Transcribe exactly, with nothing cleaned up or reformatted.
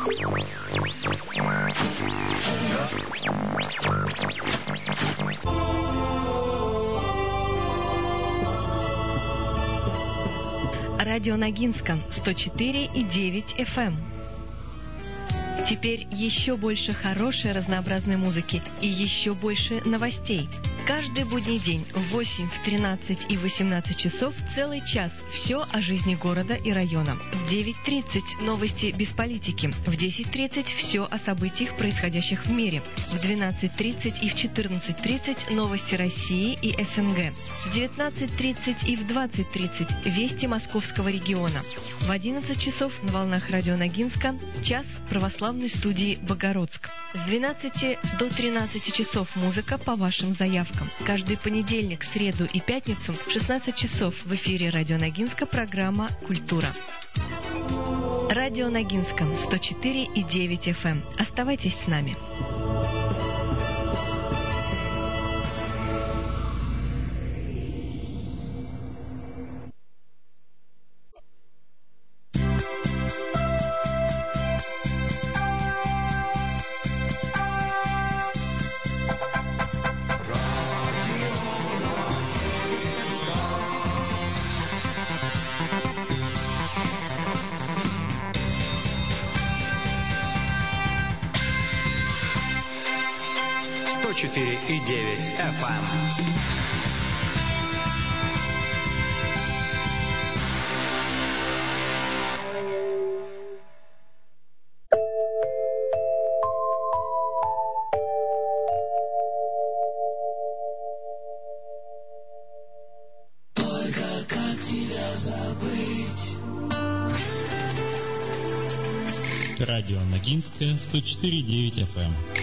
Радио Ногинска сто четыре и девять эф эм. Теперь еще больше хорошей разнообразной музыки и еще больше новостей. Каждый будний день в восемь, в тринадцать и восемнадцать часов целый час. Все о жизни города и района. В девять тридцать новости без политики. В десять тридцать все о событиях, происходящих в мире. В двенадцать тридцать и в четырнадцать тридцать новости России и эс эн гэ. В девятнадцать тридцать и в двадцать тридцать вести московского региона. В одиннадцать часов на волнах радио Ногинска час православной студии Богородск. С двенадцати до тринадцати часов музыка по вашим заявкам. Каждый понедельник, среду и пятницу в шестнадцать часов в эфире радио Ногинска программа «Культура». Радио Ногинска сто четыре и девять эф эм. Оставайтесь с нами. сто четыре и девять эф эм. Только как тебя забыть? Радио Ногинская сто четыре и девять эф эм.